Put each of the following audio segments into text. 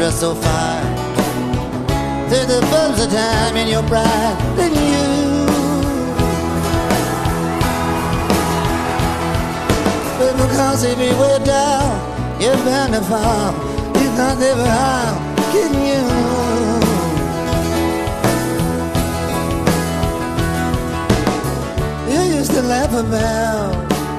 dress so fine. There's the buzz of time in your bride and you. But because if you way down, you're bound to fall. You can't live around kidding you. You used to laugh about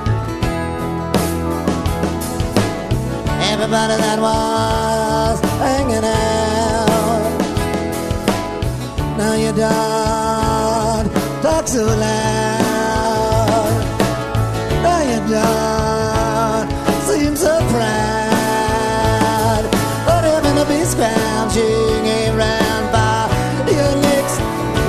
everybody that was hanging out. Now you don't talk so loud. Now you don't seem so proud. But having to be scrounging around by your next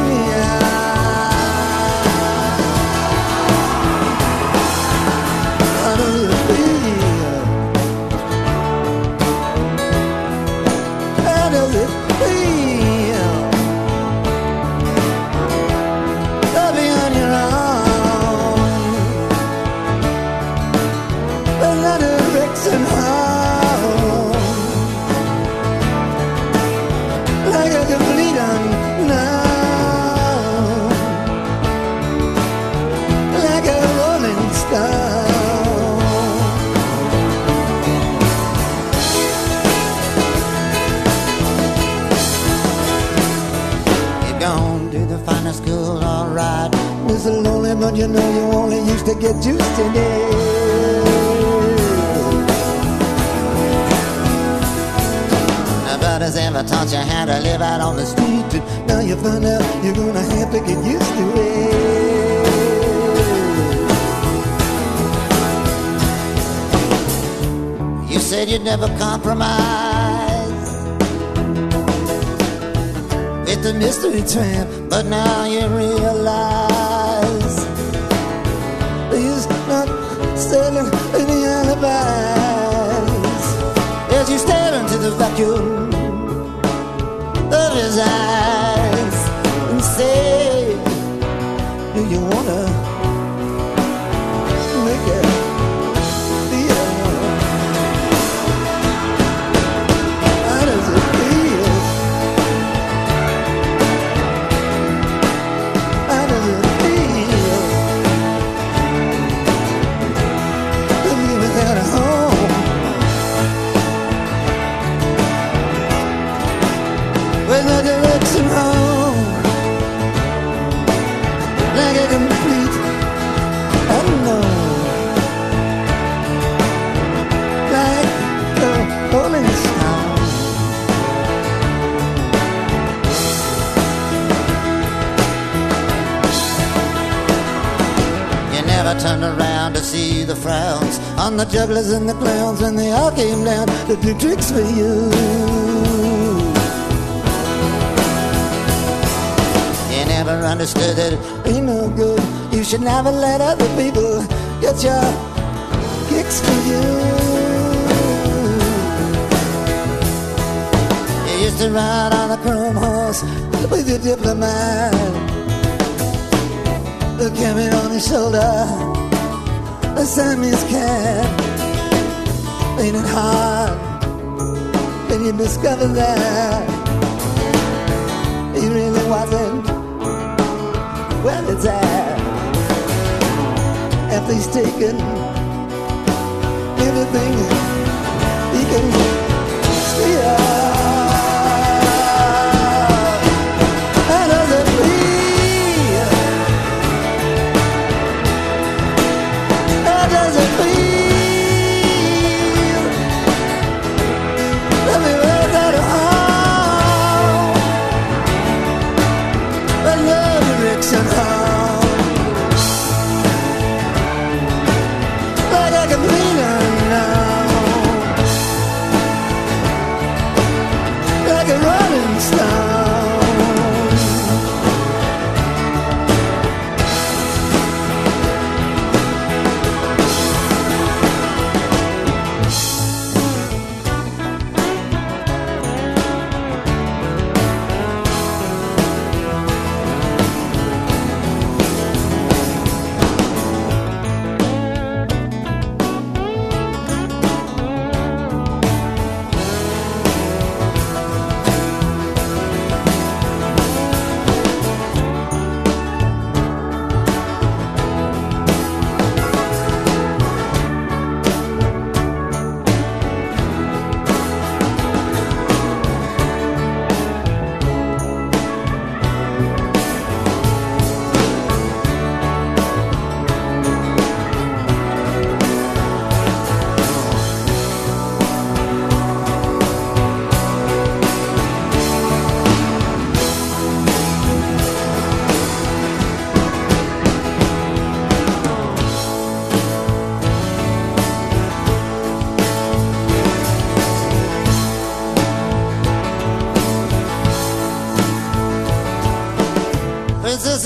school, alright. It's lonely, but you know you only used to get used to it. Nobody's ever taught you how to live out on the street. Now you find out you're gonna have to get used to it. You said you'd never compromise with the mystery tramp, but now you realize he's not selling any alibis. As you stare into the vacuum of his eyes and say, do you wanna make it feel? How does it feel? With no direction home, like a complete unknown, like a rolling stone. You never turned around to see the frowns on the jugglers and the clowns when they all came down to do tricks for you. Never understood that it ain't no good. You should never let other people get your kicks for you. You used to ride on a chrome horse with your diplomat, the carrying on his shoulder a Siamese cat. Ain't it hard when you discover that he really wasn't well, it's after he's taken everything he can steal. How does it feel? How does it feel? Let me work that home. But love direction home. Like a complete unknown.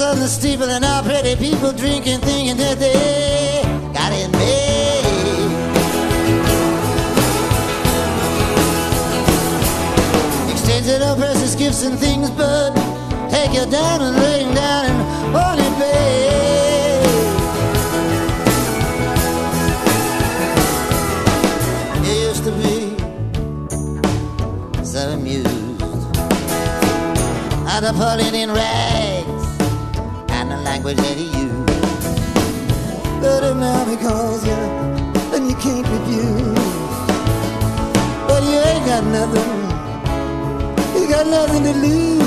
on the steeple and all pretty people drinking, thinking that they got it made. Exchanging all precious gifts and things, but take your diamond ring down and only pay. You used to be so amused at Napoleon in rags and the language that he used. But now because you and you can't refuse. But you ain't got nothing. You got nothing to lose.